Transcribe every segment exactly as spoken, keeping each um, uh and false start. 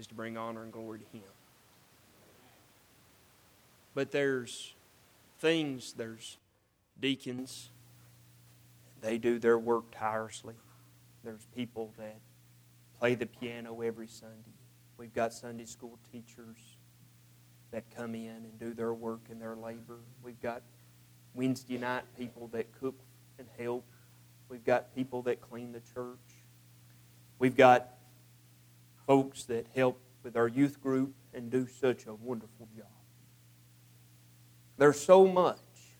is to bring honor and glory to Him. But there's things, there's deacons, they do their work tirelessly. There's people that play the piano every Sunday. We've got Sunday school teachers that come in and do their work and their labor. We've got Wednesday night people that cook and help. We've got people that clean the church. We've got folks that help with our youth group and do such a wonderful job. There's so much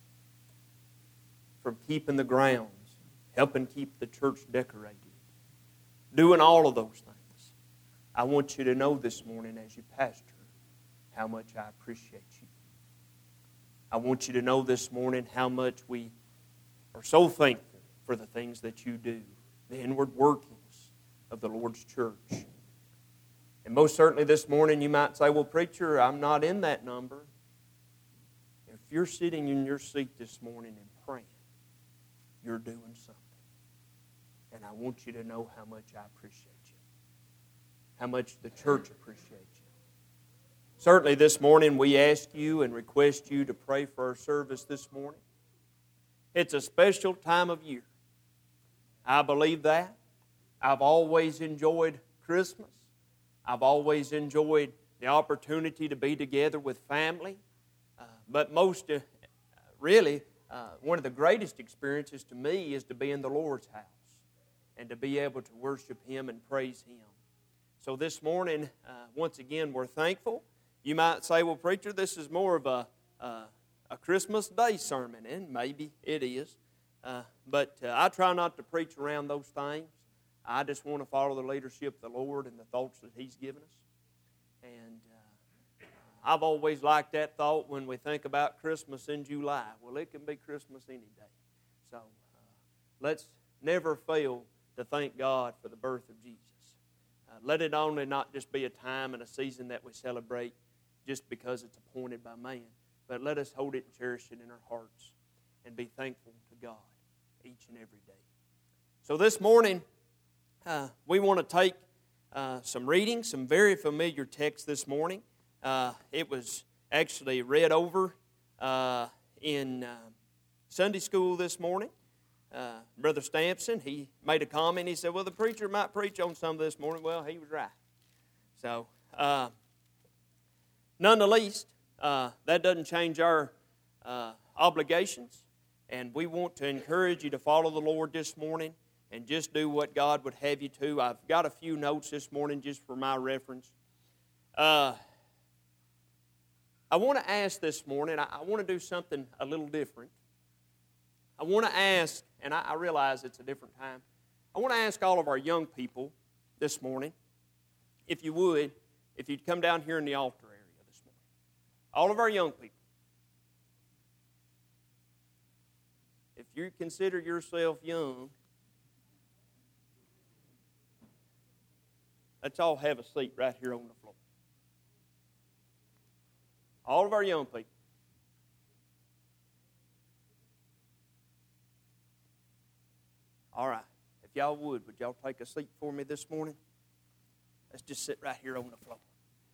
from keeping the grounds, helping keep the church decorated, doing all of those things. I want you to know this morning as you pastor how much I appreciate you. I want you to know this morning how much we are so thankful for the things that you do, the inward workings of the Lord's church. And most certainly this morning you might say, well, preacher, I'm not in that number. If you're sitting in your seat this morning and praying, you're doing something. And I want you to know how much I appreciate you, how much the church appreciates you. Certainly this morning we ask you and request you to pray for our service this morning. It's a special time of year. I believe that. I've always enjoyed Christmas. I've always enjoyed the opportunity to be together with family. Uh, but most, uh, really, uh, one of the greatest experiences to me is to be in the Lord's house and to be able to worship Him and praise Him. So this morning, uh, once again, we're thankful. You might say, well, preacher, this is more of a, uh, a Christmas Day sermon, and maybe it is. Uh, but uh, I try not to preach around those things. I just want to follow the leadership of the Lord and the thoughts that He's given us. And uh, I've always liked that thought when we think about Christmas in July. Well, it can be Christmas any day. So uh, let's never fail to thank God for the birth of Jesus. Uh, let it only not just be a time and a season that we celebrate just because it's appointed by man, but let us hold it and cherish it in our hearts and be thankful to God each and every day. So this morning, Uh, we want to take uh, some reading, some very familiar text this morning. Uh, it was actually read over uh, in uh, Sunday school this morning. Uh, Brother Stampson, he made a comment. He said, well, the preacher might preach on some of this morning. Well, he was right. So, uh, none the least, uh, that doesn't change our uh, obligations. And we want to encourage you to follow the Lord this morning and just do what God would have you to. I've got a few notes this morning just for my reference. Uh, I want to ask this morning, I, I want to do something a little different. I want to ask, and I, I realize it's a different time, I want to ask all of our young people this morning, if you would, if you'd come down here in the altar area this morning. All of our young people. If you consider yourself young, let's all have a seat right here on the floor. All of our young people. All right. If y'all would, would y'all take a seat for me this morning? Let's just sit right here on the floor.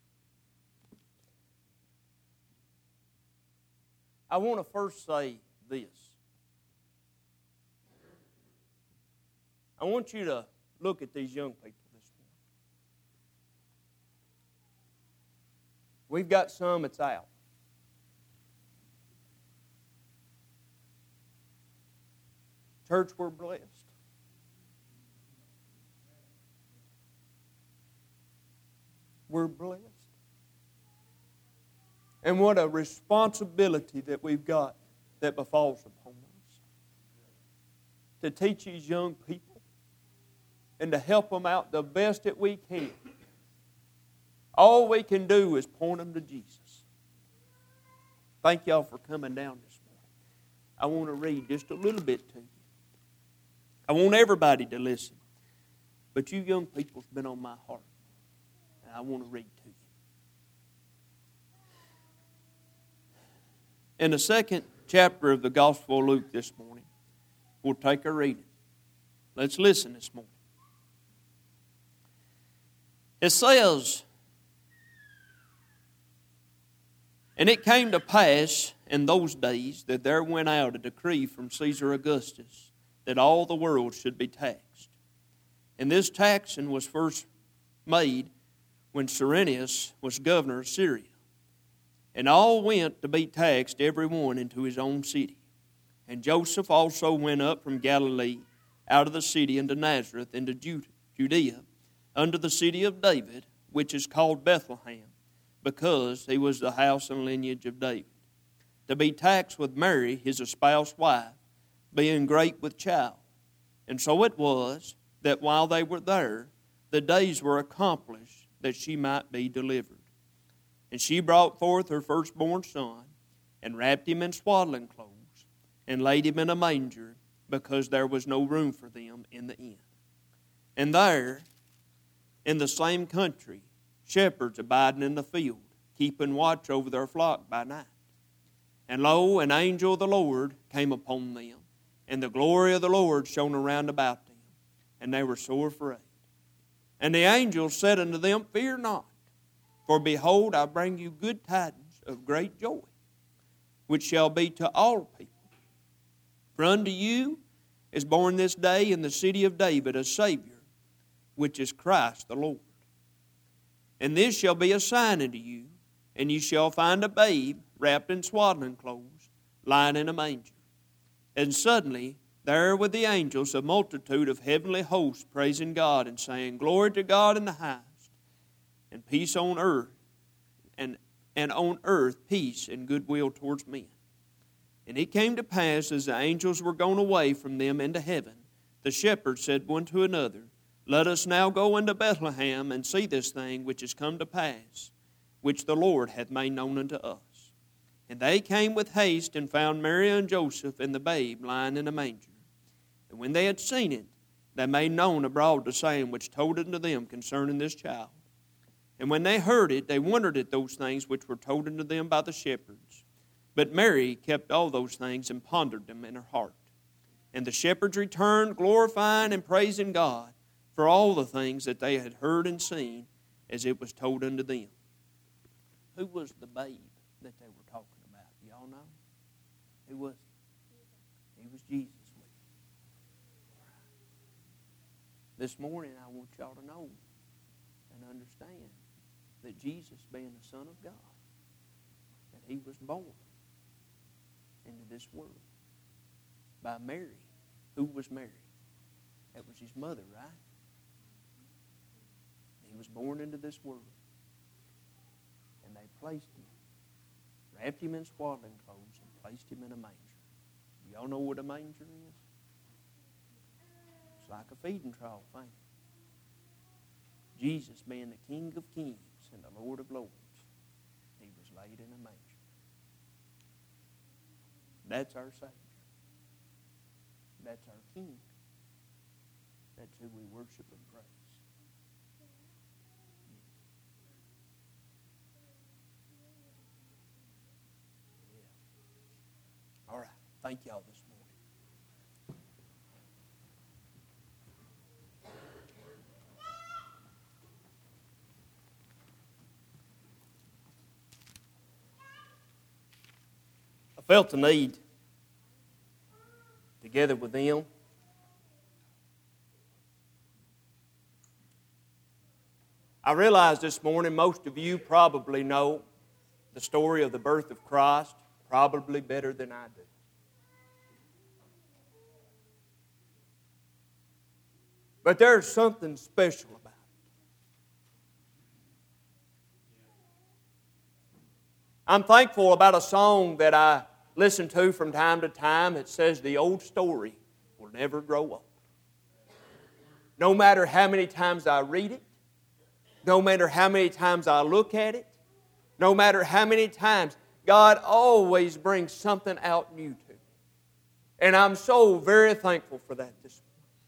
I want to first say this. I want you to look at these young people. We've got some that's out. Church, we're blessed. We're blessed. And what a responsibility that we've got that befalls upon us. To teach these young people and to help them out the best that we can. All we can do is point them to Jesus. Thank y'all for coming down this morning. I want to read just a little bit to you. I want everybody to listen. But you young people's been on my heart. And I want to read to you. In the second chapter of the Gospel of Luke this morning, we'll take a reading. Let's listen this morning. It says, And it came to pass in those days that there went out a decree from Caesar Augustus that all the world should be taxed. And this taxing was first made when Cyrenius was governor of Syria. And all went to be taxed, every one into his own city. And Joseph also went up from Galilee out of the city into Nazareth, into Judea, unto the city of David, which is called Bethlehem, because he was the house and lineage of David, to be taxed with Mary, his espoused wife, being great with child. And so it was that while they were there, the days were accomplished that she might be delivered. And she brought forth her firstborn son, and wrapped him in swaddling clothes, and laid him in a manger, because there was no room for them in the inn. And there, in the same country, shepherds abiding in the field, keeping watch over their flock by night. And lo, an angel of the Lord came upon them, and the glory of the Lord shone around about them, and they were sore afraid. And the angel said unto them, Fear not, for behold, I bring you good tidings of great joy, which shall be to all people. For unto you is born this day in the city of David a Savior, which is Christ the Lord. And this shall be a sign unto you, and you shall find a babe wrapped in swaddling clothes, lying in a manger. And suddenly there with the angels a multitude of heavenly hosts praising God and saying, Glory to God in the highest, and peace on earth, and, and on earth peace and goodwill towards men. And it came to pass, as the angels were gone away from them into heaven, the shepherds said one to another, Let us now go into Bethlehem, and see this thing which is come to pass, which the Lord hath made known unto us. And they came with haste, and found Mary and Joseph and the babe lying in a manger. And when they had seen it, they made known abroad the saying which told unto them concerning this child. And when they heard it, they wondered at those things which were told unto them by the shepherds. But Mary kept all those things and pondered them in her heart. And the shepherds returned, glorifying and praising God for all the things that they had heard and seen, as it was told unto them. Who was the babe that they were talking about? Y'all know? Who was he? He was Jesus. This morning I want y'all to know and understand that Jesus, being the Son of God, that he was born into this world by Mary. Who was Mary? That was his mother, right? He was born into this world. And they placed him, wrapped him in swaddling clothes, and placed him in a manger. Y'all know what a manger is? It's like a feeding trough, ain't it? Jesus, being the King of kings and the Lord of lords, he was laid in a manger. That's our Savior. That's our King. That's who we worship and praise. Yeah. All right. Thank y'all this morning. I felt the need, together with them, I realize this morning most of you probably know the story of the birth of Christ probably better than I do. But there's something special about it. I'm thankful about a song that I listen to from time to time. It says, the old story will never grow old. No matter how many times I read it, no matter how many times I look at it, no matter how many times, God always brings something out new to me. And I'm so very thankful for that this morning.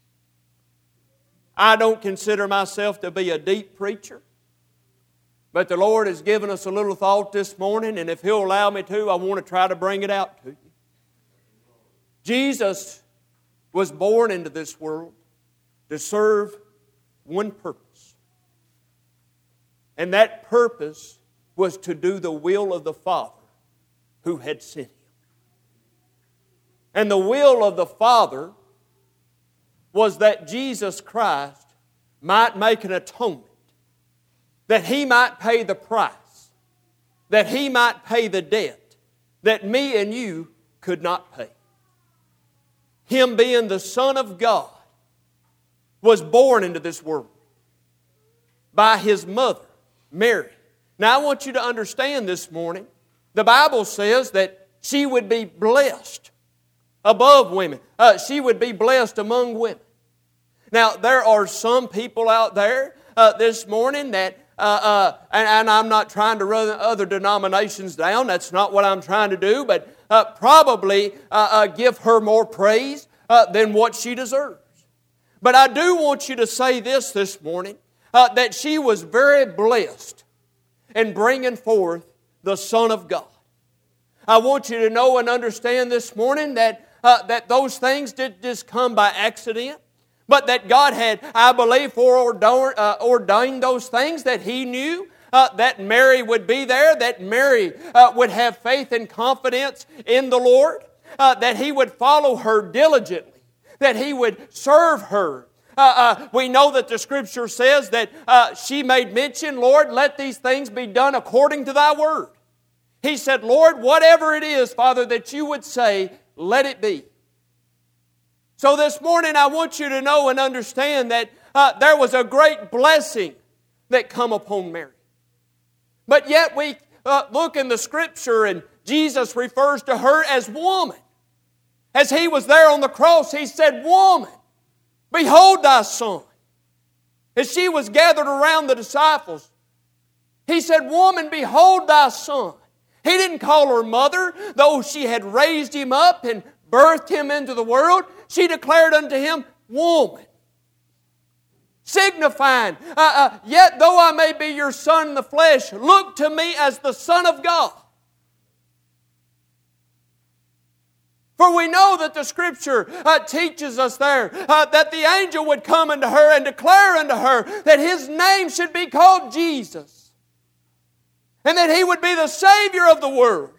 I don't consider myself to be a deep preacher, but the Lord has given us a little thought this morning, and if He'll allow me to, I want to try to bring it out to you. Jesus was born into this world to serve one purpose. And that purpose was to do the will of the Father who had sent Him. And the will of the Father was that Jesus Christ might make an atonement, that He might pay the price, that He might pay the debt that me and you could not pay. Him being the Son of God was born into this world by His mother, Mary. Now I want you to understand this morning, the Bible says that she would be blessed above women. Uh, she would be blessed among women. Now there are some people out there uh, this morning that, uh, uh, and, and I'm not trying to run other denominations down, that's not what I'm trying to do, but uh, probably uh, uh, give her more praise uh, than what she deserves. But I do want you to say this this morning, uh, that she was very blessed in bringing forth the Son of God. I want you to know and understand this morning that, uh, that those things didn't just come by accident, but that God had, I believe, foreordained uh, ordained those things, that He knew uh, that Mary would be there, that Mary uh, would have faith and confidence in the Lord, uh, that He would follow her diligently, that He would serve her. Uh, uh, we know that the Scripture says that uh, she made mention, Lord, let these things be done according to Thy word. He said, Lord, whatever it is, Father, that You would say, let it be. So this morning I want you to know and understand that uh, there was a great blessing that come upon Mary. But yet we uh, look in the Scripture and Jesus refers to her as woman. As He was there on the cross, He said, woman, behold thy son. As she was gathered around the disciples, He said, woman, behold thy son. He didn't call her mother, though she had raised him up and birthed him into the world. She declared unto him, woman. Signifying, uh, uh, yet though I may be your son in the flesh, look to me as the Son of God. For we know that the Scripture uh, teaches us there uh, that the angel would come unto her and declare unto her that His name should be called Jesus. And that He would be the Savior of the world.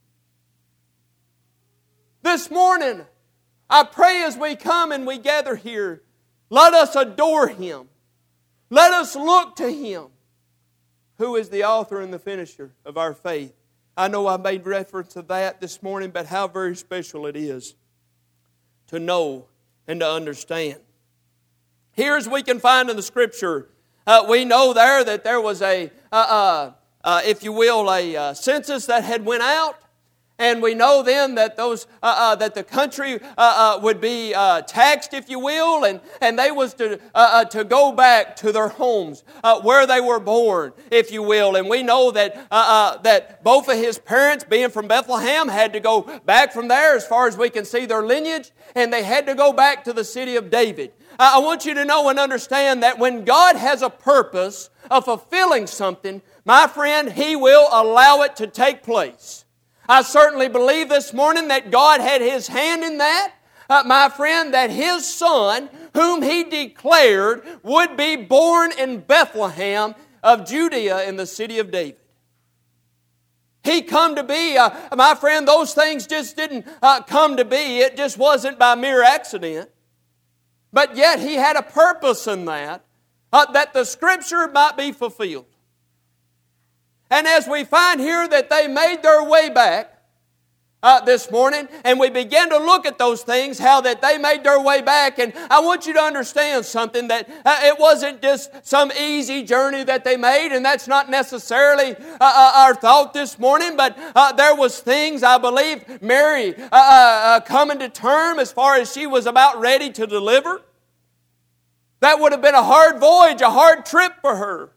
This morning, I pray as we come and we gather here, let us adore Him. Let us look to Him, who is the author and the finisher of our faith. I know I made reference to that this morning, but how very special it is to know and to understand. Here, as we can find in the Scripture, uh, we know there that there was a, uh, uh, uh, if you will, a uh, census that had went out. And we know then that those uh, uh, that the country uh, uh, would be uh, taxed, if you will, and, and they was to uh, uh, to go back to their homes uh, where they were born, if you will. And we know that uh, uh, that both of his parents, being from Bethlehem, had to go back from there, as far as we can see their lineage, and they had to go back to the city of David. Uh, I want you to know and understand that when God has a purpose of fulfilling something, my friend, He will allow it to take place. I certainly believe this morning that God had His hand in that, uh, my friend, that His Son, whom He declared would be born in Bethlehem of Judea in the city of David. He come to be, uh, my friend, those things just didn't uh, come to be. It just wasn't by mere accident. But yet He had a purpose in that, uh, that the Scripture might be fulfilled. And as we find here that they made their way back uh, this morning, and we begin to look at those things, how that they made their way back, and I want you to understand something, that uh, it wasn't just some easy journey that they made, and that's not necessarily uh, uh, our thought this morning, but uh, there was things, I believe, Mary uh, uh, coming to term as far as she was about ready to deliver. That would have been a hard voyage, a hard trip for her.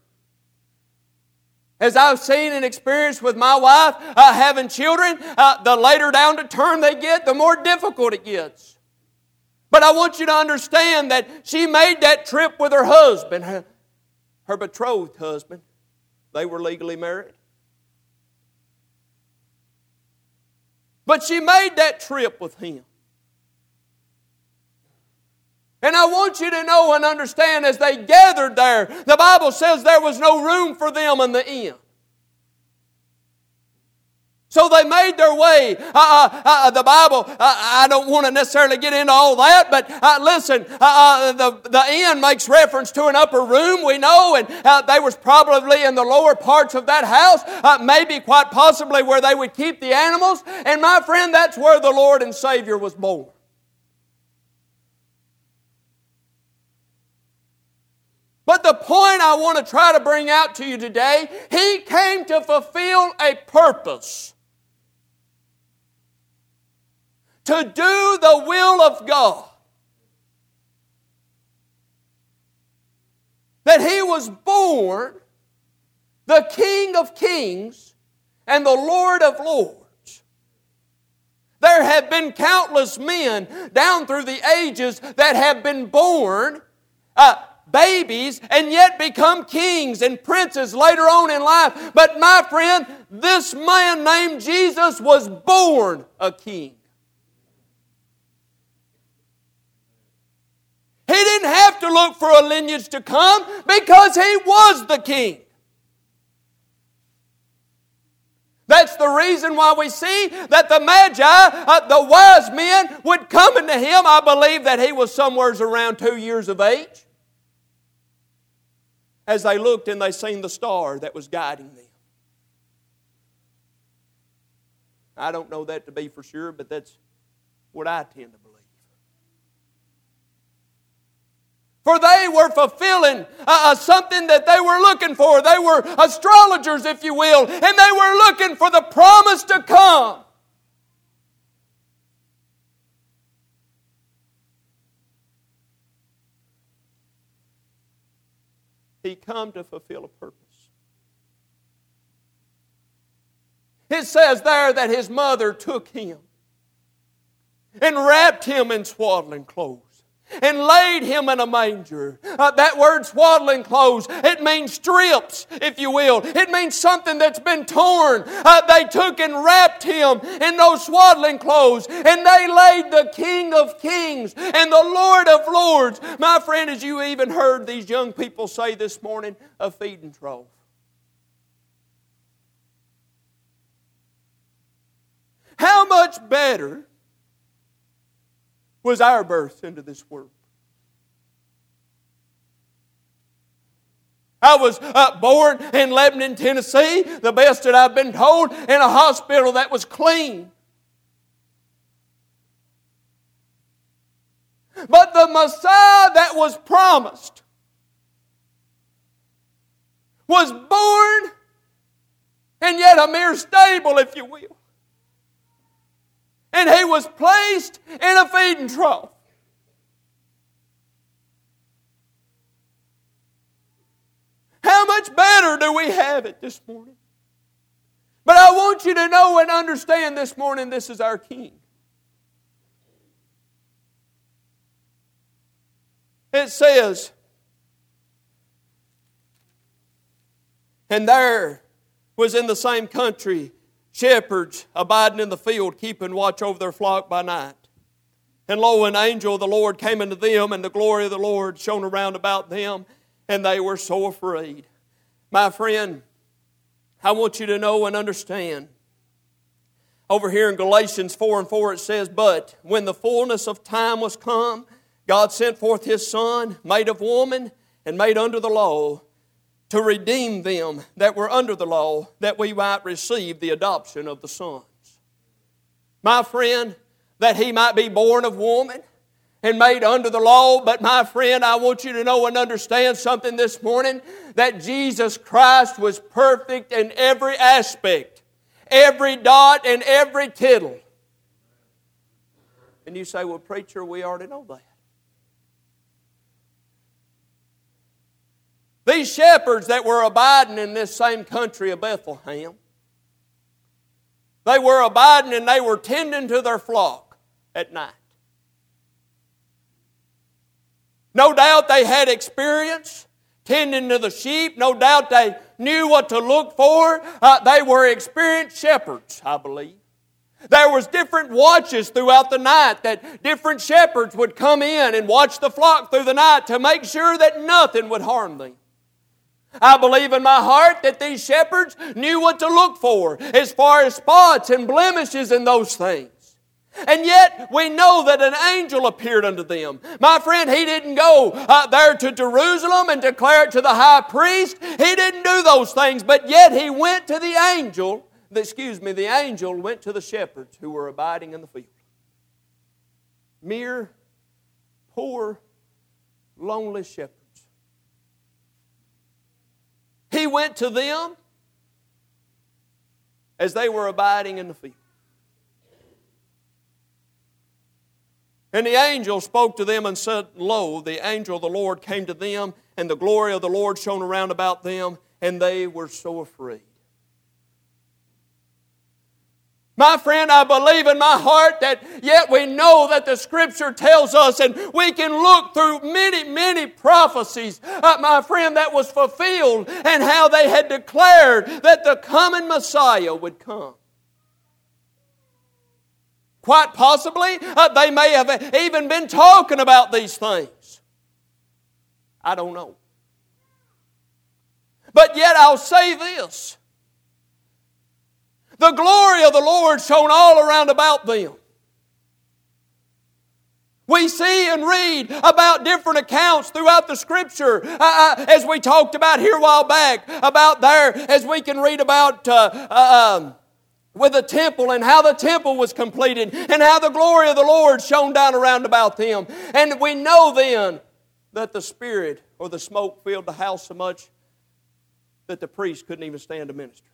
As I've seen and experienced with my wife, uh, having children, uh, the later down the term they get, the more difficult it gets. But I want you to understand that she made that trip with her husband, her, her betrothed husband. They were legally married. But she made that trip with him. And I want you to know and understand, as they gathered there, the Bible says there was no room for them in the inn. So they made their way. Uh, uh, uh, the Bible, uh, I don't want to necessarily get into all that, but uh, listen, uh, uh, the, the end makes reference to an upper room, we know, and uh, they was probably in the lower parts of that house, uh, maybe quite possibly where they would keep the animals. And my friend, that's where the Lord and Savior was born. But the point I want to try to bring out to you today, He came to fulfill a purpose. To do the will of God. That He was born the King of Kings and the Lord of Lords. There have been countless men down through the ages that have been born uh, babies and yet become kings and princes later on in life. But my friend, this man named Jesus was born a king. He didn't have to look for a lineage to come because He was the king. That's the reason why we see that the Magi, uh, the wise men, would come into Him. I believe that He was somewhere around two years of age. As they looked and they seen the star that was guiding them. I don't know that to be for sure, but that's what I tend to believe. For they were fulfilling uh, something that they were looking for. They were astrologers, if you will, and they were looking for the promise to come. He come to fulfill a purpose. It says there that His mother took Him and wrapped Him in swaddling clothes and laid Him in a manger. Uh, that word swaddling clothes, it means strips, if you will. It means something that's been torn. Uh, they took and wrapped Him in those swaddling clothes, and they laid the King of Kings and the Lord of Lords. My friend, as you even heard these young people say this morning, a feeding trough. How much better was our birth into this world? I was uh, born in Lebanon, Tennessee, the best that I've been told, in a hospital that was clean. But the Messiah that was promised was born in yet a mere stable, if you will. And He was placed in a feeding trough. How much better do we have it this morning? But I want you to know and understand this morning, this is our King. It says, and there was in the same country shepherds abiding in the field, keeping watch over their flock by night. And lo, an angel of the Lord came unto them, and the glory of the Lord shone around about them, and they were so afraid. My friend, I want you to know and understand. Over here in Galatians four and four it says, but when the fullness of time was come, God sent forth His Son, made of woman, and made under the law, to redeem them that were under the law, that we might receive the adoption of the sons. My friend, that He might be born of woman and made under the law. But my friend, I want you to know and understand something this morning, that Jesus Christ was perfect in every aspect, every dot and every tittle. And you say, well, preacher, we already know that. These shepherds that were abiding in this same country of Bethlehem, they were abiding and they were tending to their flock at night. No doubt they had experience tending to the sheep. No doubt they knew what to look for. Uh, they were experienced shepherds, I believe. There was different watches throughout the night that different shepherds would come in and watch the flock through the night to make sure that nothing would harm them. I believe in my heart that these shepherds knew what to look for as far as spots and blemishes and those things. And yet we know that an angel appeared unto them. My friend, he didn't go uh, there to Jerusalem and declare it to the high priest. He didn't do those things, but yet he went to the angel, excuse me, the angel went to the shepherds who were abiding in the field. Mere, poor, lonely shepherds. He went to them as they were abiding in the field. And the angel spoke to them and said, Lo, the angel of the Lord came to them, and the glory of the Lord shone around about them, and they were so afraid. My friend, I believe in my heart that yet we know that the Scripture tells us, and we can look through many, many prophecies, uh, my friend, that was fulfilled, and how they had declared that the coming Messiah would come. Quite possibly, uh, they may have even been talking about these things. I don't know. But yet I'll say this. The glory of the Lord shone all around about them. We see and read about different accounts throughout the Scripture, uh, uh, as we talked about here a while back, about there, as we can read about uh, uh, um, with the temple and how the temple was completed and how the glory of the Lord shone down around about them. And we know then that the Spirit or the smoke filled the house so much that the priest couldn't even stand to minister.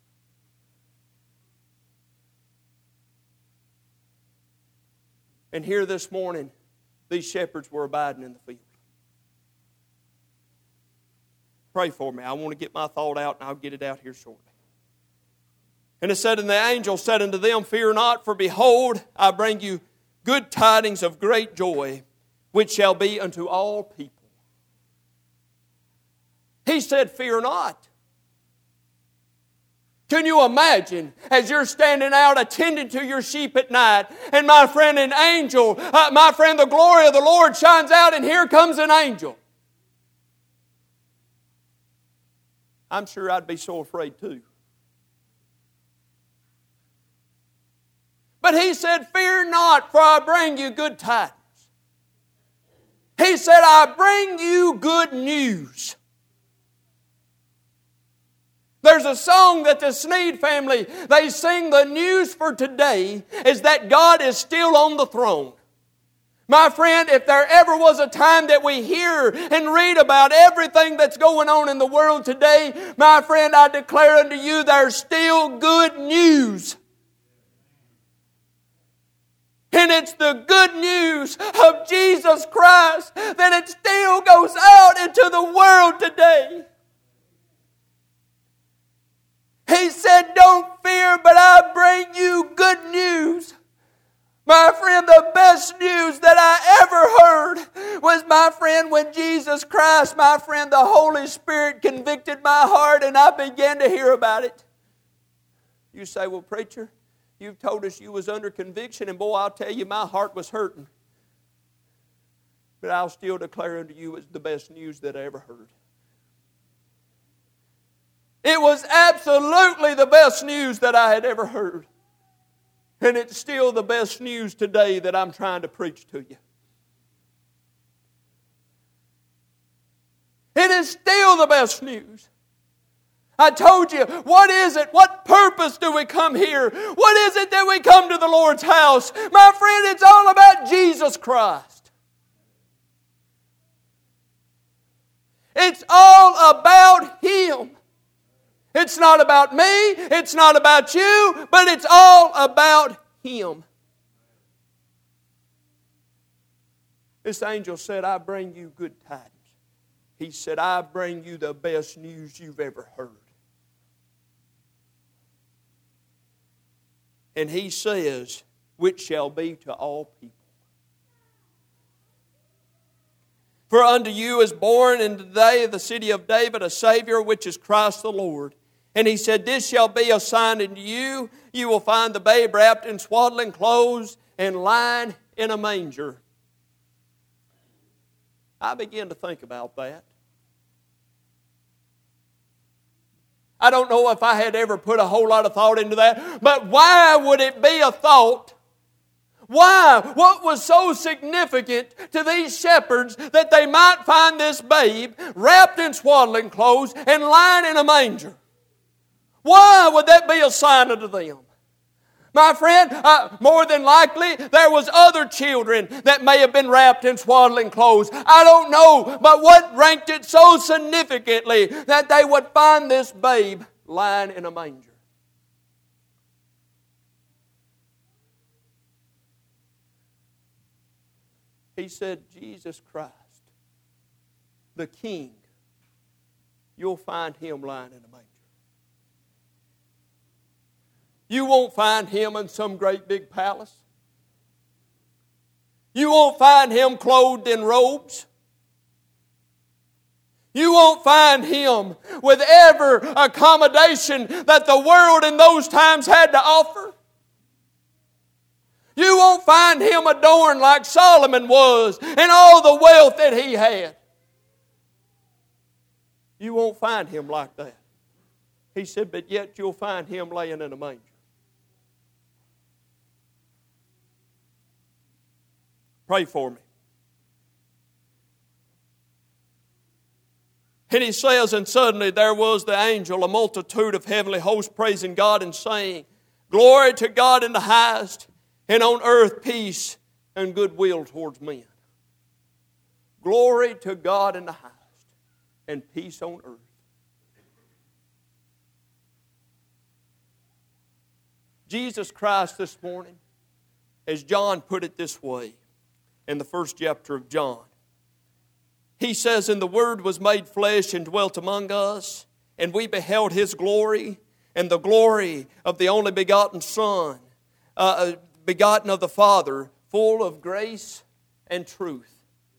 And here this morning, these shepherds were abiding in the field. Pray for me. I want to get my thought out, and I'll get it out here shortly. And it said, and the angel said unto them, Fear not, for behold, I bring you good tidings of great joy, which shall be unto all people. He said, Fear not. Can you imagine as you're standing out attending to your sheep at night, and my friend, an angel, uh, my friend, the glory of the Lord shines out, and here comes an angel. I'm sure I'd be so afraid too. But he said, Fear not, for I bring you good tidings. He said, I bring you good news. There's a song that the Sneed family, they sing. The news for today is that God is still on the throne. My friend, if there ever was a time that we hear and read about everything that's going on in the world today, my friend, I declare unto you there's still good news. And it's the good news of Jesus Christ that it still goes out into the world today. He said, Don't fear, but I bring you good news. My friend, the best news that I ever heard was, my friend, when Jesus Christ, my friend, the Holy Spirit convicted my heart and I began to hear about it. You say, well, preacher, you've told us you was under conviction, and boy, I'll tell you, my heart was hurting. But I'll still declare unto you it's the best news that I ever heard. It was absolutely the best news that I had ever heard. And it's still the best news today that I'm trying to preach to you. It is still the best news. I told you, what is it? What purpose do we come here? What is it that we come to the Lord's house? My friend, it's all about Jesus Christ. It's all about Him. It's not about me, it's not about you, but it's all about Him. This angel said, I bring you good tidings. He said, I bring you the best news you've ever heard. And he says, which shall be to all people. For unto you is born in today in the city of David a Savior, which is Christ the Lord. And he said, this shall be a sign unto you. You will find the babe wrapped in swaddling clothes and lying in a manger. I began to think about that. I don't know if I had ever put a whole lot of thought into that, but why would it be a thought? Why? What was so significant to these shepherds that they might find this babe wrapped in swaddling clothes and lying in a manger? Why would that be a sign unto them? My friend, uh, more than likely there was other children that may have been wrapped in swaddling clothes. I don't know, but what ranked it so significantly that they would find this babe lying in a manger? He said, Jesus Christ, the King, you'll find Him lying in a manger. You won't find Him in some great big palace. You won't find Him clothed in robes. You won't find Him with every accommodation that the world in those times had to offer. You won't find Him adorned like Solomon was and all the wealth that he had. You won't find Him like that. He said, but yet you'll find Him laying in a manger. Pray for me. And he says, and suddenly there was the angel, a multitude of heavenly hosts praising God and saying, glory to God in the highest, and on earth peace and goodwill towards men. Glory to God in the highest, and peace on earth. Jesus Christ this morning, as John put it this way in the first chapter of John, he says, and the Word was made flesh and dwelt among us, and we beheld His glory, and the glory of the only begotten Son, uh, begotten of the Father, full of grace and truth.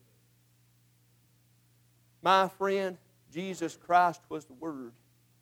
My friend, Jesus Christ was the Word,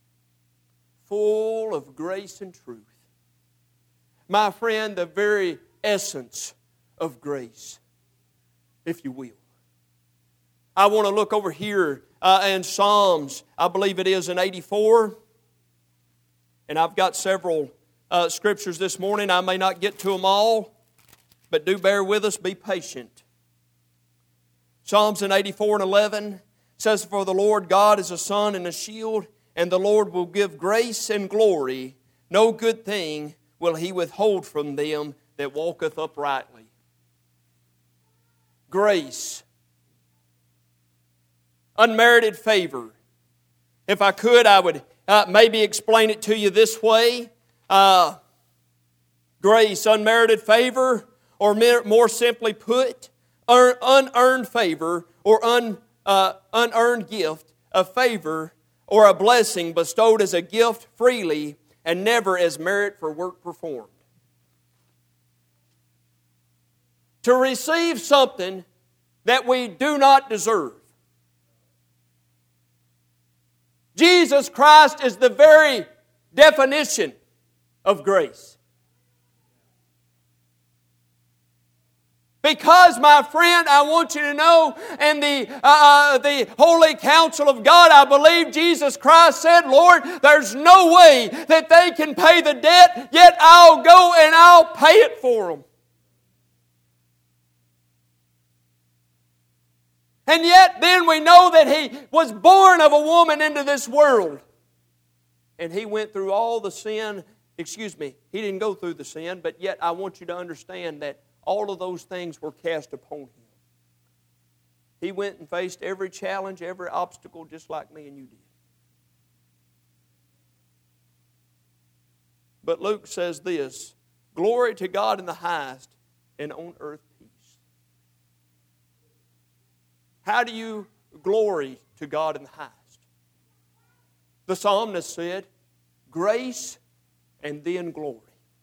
full of grace and truth. My friend, the very essence of grace, if you will. I want to look over here uh, in Psalms, I believe it is in eighty-four. And I've got several uh, scriptures this morning. I may not get to them all, but do bear with us, be patient. Psalms in eighty-four and eleven says, for the Lord God is a sun and a shield, and the Lord will give grace and glory. No good thing will He withhold from them that walketh uprightly. Grace. Unmerited favor. If I could, I would uh, maybe explain it to you this way. Uh, grace, unmerited favor, or more simply put, unearned favor or un, uh, unearned gift, a favor or a blessing bestowed as a gift freely and never as merit for work performed. To receive something that we do not deserve. Jesus Christ is the very definition of grace. Because, my friend, I want you to know, in the, uh, the holy counsel of God, I believe Jesus Christ said, Lord, there's no way that they can pay the debt, yet I'll go and I'll pay it for them. And yet then we know that He was born of a woman into this world. And He went through all the sin. Excuse me, He didn't go through the sin, but yet I want you to understand that all of those things were cast upon Him. He went and faced every challenge, every obstacle, just like me and you did. But Luke says this, glory to God in the highest, and on earth peace. How do you glory to God in the highest? The psalmist said, grace and then glory.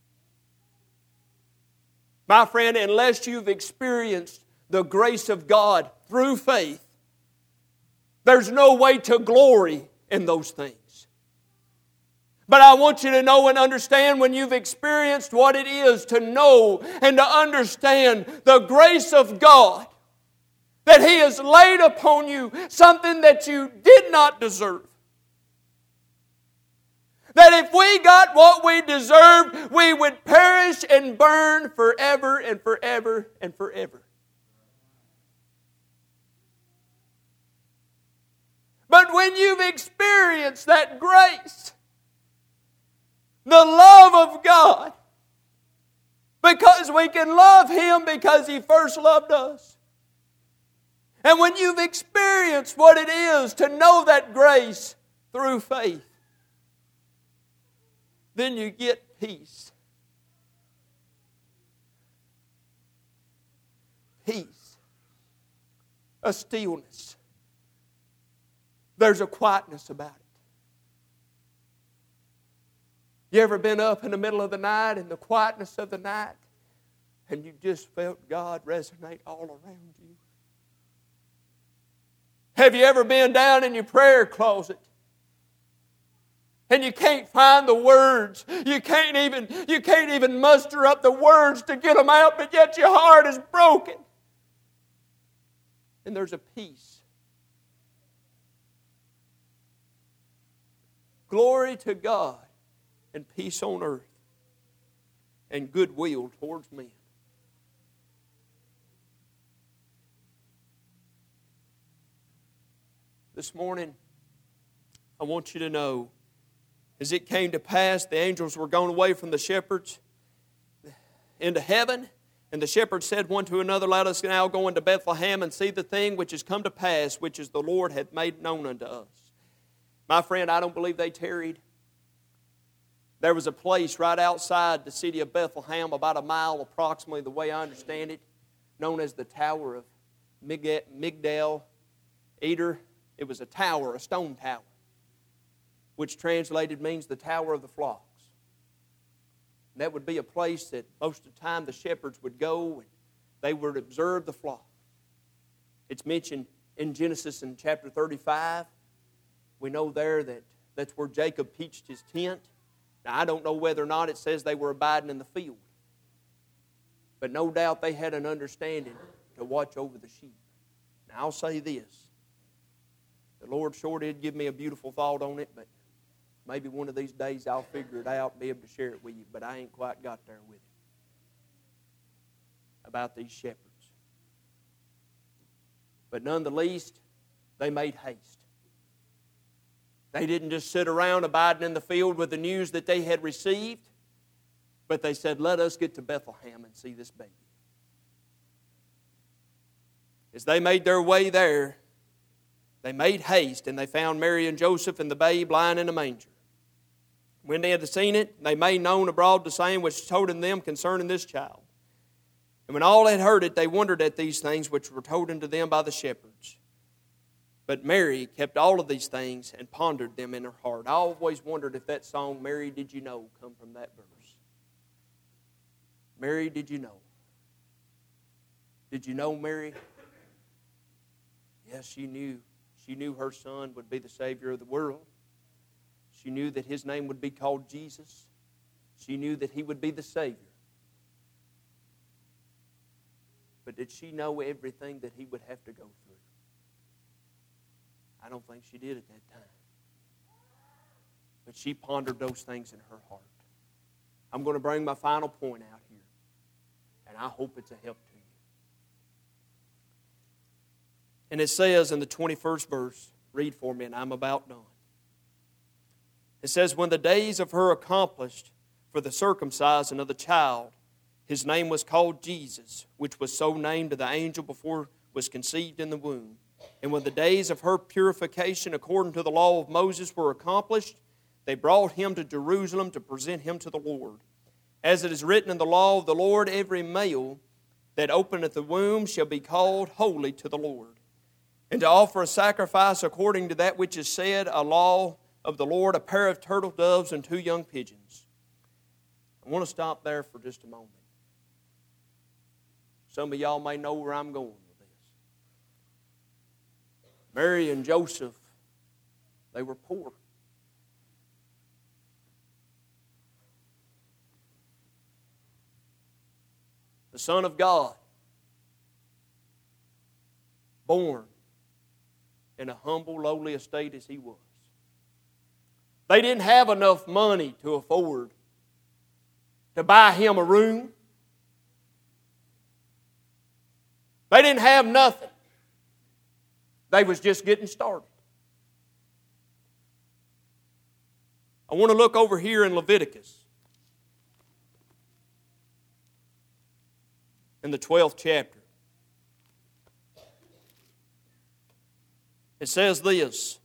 My friend, unless you've experienced the grace of God through faith, there's no way to glory in those things. But I want you to know and understand, when you've experienced what it is to know and to understand the grace of God, that He has laid upon you something that you did not deserve. That if we got what we deserved, we would perish and burn forever and forever and forever. But when you've experienced that grace, the love of God, because we can love Him because He first loved us. And when you've experienced what it is to know that grace through faith, then you get peace. Peace. A stillness. There's a quietness about it. You ever been up in the middle of the night, in the quietness of the night, and you just felt God resonate all around you? Have you ever been down in your prayer closet and you can't find the words? You can't even, you can't even muster up the words to get them out, but yet your heart is broken. And there's a peace. Glory to God and peace on earth and goodwill towards men. This morning, I want you to know, as it came to pass, the angels were gone away from the shepherds into heaven, and the shepherds said one to another, let us now go into Bethlehem and see the thing which is come to pass, which is the Lord hath made known unto us. My friend, I don't believe they tarried. There was a place right outside the city of Bethlehem, about a mile approximately, the way I understand it, known as the Tower of Migdal Eder. It was a tower, a stone tower, which translated means the Tower of the Flocks. And that would be a place that most of the time the shepherds would go and they would observe the flock. It's mentioned in Genesis in chapter thirty-five. We know there that that's where Jacob pitched his tent. Now, I don't know whether or not it says they were abiding in the field. But no doubt they had an understanding to watch over the sheep. Now, I'll say this. The Lord sure did give me a beautiful thought on it, but maybe one of these days I'll figure it out and be able to share it with you. But I ain't quite got there with it. About these shepherds. But none the least, they made haste. They didn't just sit around abiding in the field with the news that they had received, but they said, let us get to Bethlehem and see this baby. As they made their way there, they made haste, and they found Mary and Joseph and the babe lying in a manger. When they had seen it, they made known abroad the saying which told unto them concerning this child. And when all had heard it, they wondered at these things which were told unto them by the shepherds. But Mary kept all of these things and pondered them in her heart. I always wondered if that song, Mary, Did You Know, come from that verse. Mary, did you know? Did you know, Mary? Yes, she knew. She knew her son would be the Savior of the world. She knew that his name would be called Jesus. She knew that he would be the Savior. But did she know everything that he would have to go through? I don't think she did at that time. But she pondered those things in her heart. I'm going to bring my final point out here. And I hope it's a help to you. And it says in the twenty-first verse, read for me and I'm about done. It says, when the days of her accomplished for the circumcision of the child, his name was called Jesus, which was so named to the angel before was conceived in the womb. And when the days of her purification according to the law of Moses were accomplished, they brought him to Jerusalem to present him to the Lord. As it is written in the law of the Lord, every male that openeth the womb shall be called holy to the Lord. And to offer a sacrifice according to that which is said, a law of the Lord, a pair of turtle doves and two young pigeons. I want to stop there for just a moment. Some of y'all may know where I'm going. Mary and Joseph, they were poor. The Son of God, born in a humble, lowly estate as he was. They didn't have enough money to afford to buy him a room. They didn't have nothing. They was just getting started. I want to look over here in Leviticus, in the twelfth chapter. It says this,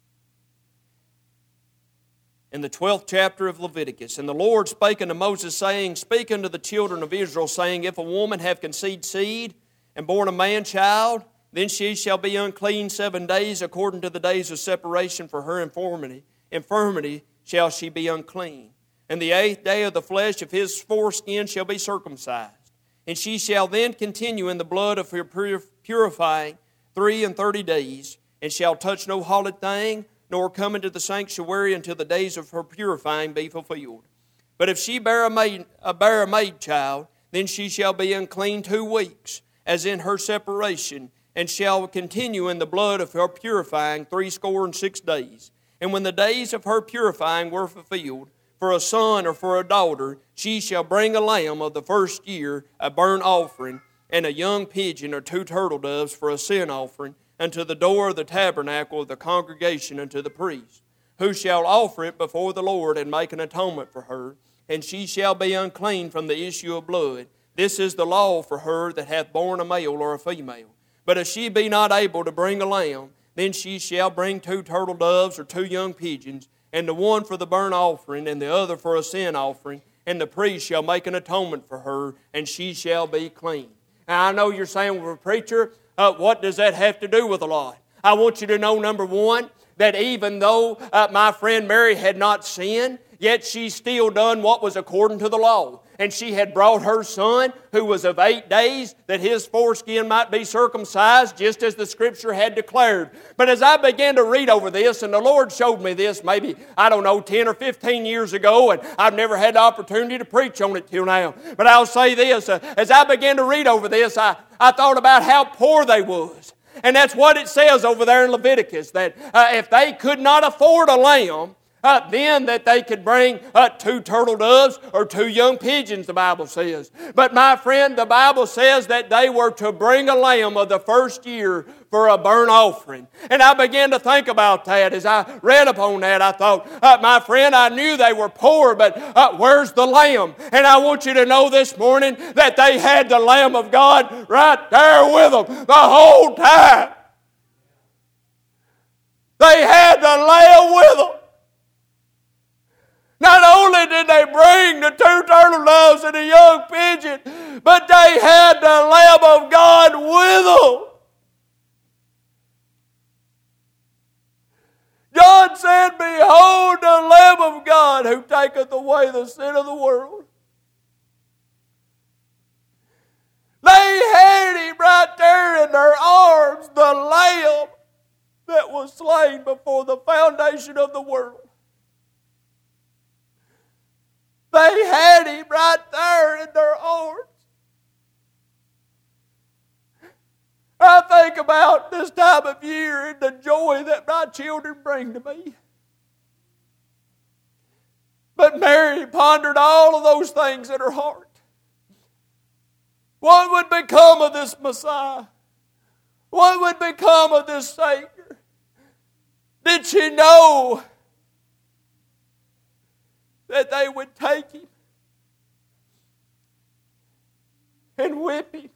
in the twelfth chapter of Leviticus, "And the Lord spake unto Moses, saying, Speak unto the children of Israel, saying, If a woman have conceived seed, and born a man child, then she shall be unclean seven days, according to the days of separation for her infirmity. Infirmity shall she be unclean. And the eighth day of the flesh of his foreskin shall be circumcised. And she shall then continue in the blood of her purifying three and thirty days, and shall touch no hallowed thing, nor come into the sanctuary until the days of her purifying be fulfilled. But if she bear a maid, a bear a maid child, then she shall be unclean two weeks, as in her separation, and shall continue in the blood of her purifying threescore and six days. And when the days of her purifying were fulfilled, for a son or for a daughter, she shall bring a lamb of the first year, a burnt offering, and a young pigeon or two turtle doves for a sin offering, unto the door of the tabernacle of the congregation unto the priest, who shall offer it before the Lord and make an atonement for her, and she shall be unclean from the issue of blood. This is the law for her that hath borne a male or a female. But if she be not able to bring a lamb, then she shall bring two turtle doves or two young pigeons, and the one for the burnt offering, and the other for a sin offering, and the priest shall make an atonement for her, and she shall be clean." Now I know you're saying, well, preacher, uh, what does that have to do with the law? I want you to know, number one, that even though uh, my friend Mary had not sinned, yet she still done what was according to the law. And she had brought her son, who was of eight days, that his foreskin might be circumcised, just as the Scripture had declared. But as I began to read over this, and the Lord showed me this maybe, I don't know, ten or fifteen years ago, and I've never had the opportunity to preach on it till now. But I'll say this, uh, as I began to read over this, I, I thought about how poor they was. And that's what it says over there in Leviticus, that uh, if they could not afford a lamb, Uh, then that they could bring uh, two turtle doves or two young pigeons, the Bible says. But my friend, the Bible says that they were to bring a lamb of the first year for a burnt offering. And I began to think about that. As I read upon that, I thought, uh, my friend, I knew they were poor, but uh, where's the lamb? And I want you to know this morning that they had the Lamb of God right there with them the whole time. They had the Lamb with them. Not only did they bring the two turtle doves and a young pigeon, but they had the Lamb of God with them. John said, "Behold the Lamb of God who taketh away the sin of the world." They had him right there in their arms, the Lamb that was slain before the foundation of the world. They had him right there in their arms. I think about this time of year and the joy that my children bring to me. But Mary pondered all of those things in her heart. What would become of this Messiah? What would become of this Savior? Did she know that they would take him and whip him,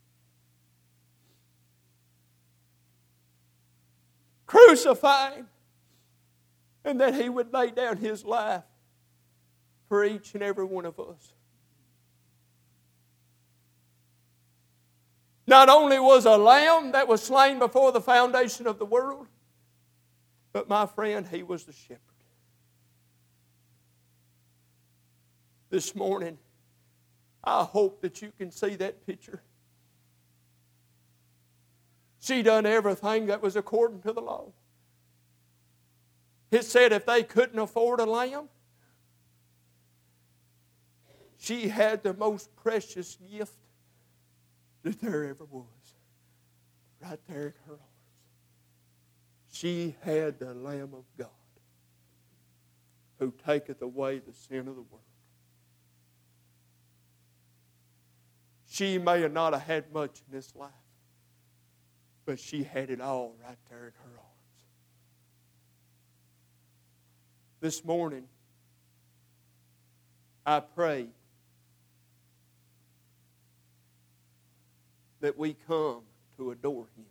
crucify him, and that he would lay down his life for each and every one of us? Not only was a lamb that was slain before the foundation of the world, but my friend, he was the shepherd. This morning, I hope that you can see that picture. She done everything that was according to the law. It said if they couldn't afford a lamb, she had the most precious gift that there ever was. Right there in her arms. She had the Lamb of God. who taketh away the sin of the world. She may have not have had much in this life, but she had it all right there in her arms. This morning, I pray that we come to adore Him.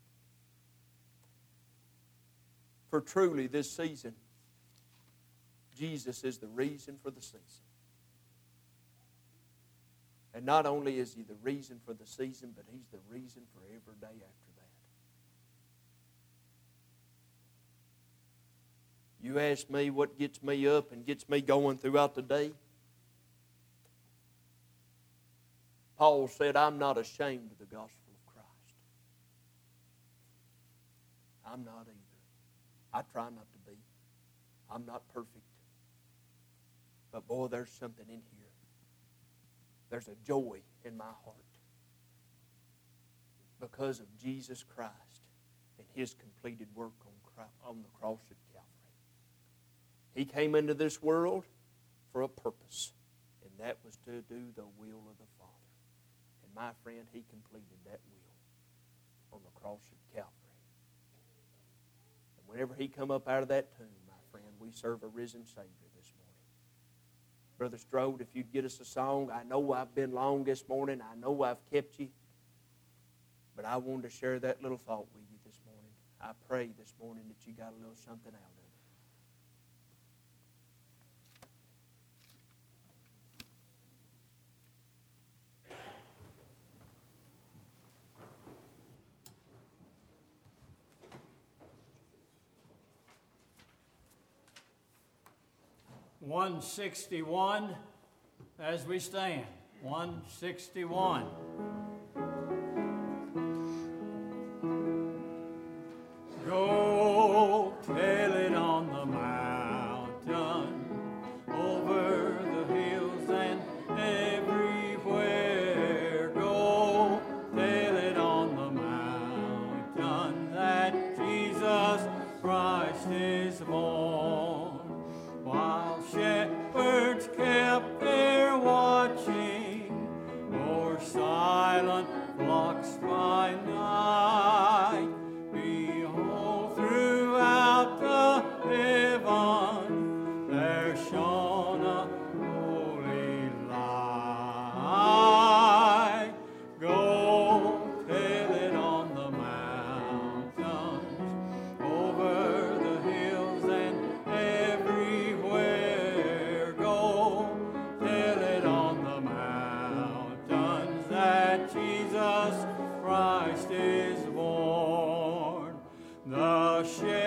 For truly this season, Jesus is the reason for the season. And not only is He the reason for the season, but He's the reason for every day after that. You ask me what gets me up and gets me going throughout the day. Paul said, I'm not ashamed of the gospel of Christ. I'm not either. I try not to be. I'm not perfect. But boy, there's something in here. There's a joy in my heart because of Jesus Christ and His completed work on, Christ, on the cross at Calvary. He came into this world for a purpose, and that was to do the will of the Father. And my friend, He completed that will on the cross at Calvary. And whenever He come up out of that tomb, my friend, we serve a risen Savior this morning. Brother Strode, if you'd get us a song. I know I've been long this morning. I know I've kept you. But I wanted to share that little thought with you this morning. I pray this morning that you got a little something out of it. one sixty-one, as we stand. one sixty-one. Go tell it on the mountain, over the hills and everywhere. Go tell it on the mountain that Jesus Christ is born. While shepherds kept their watching o'er silent flocks by night, behold, throughout the heaven there shone a holy light. Go tell it on the mountains, over the hills and everywhere. Go tell it on the mountains that Jesus Christ is born. The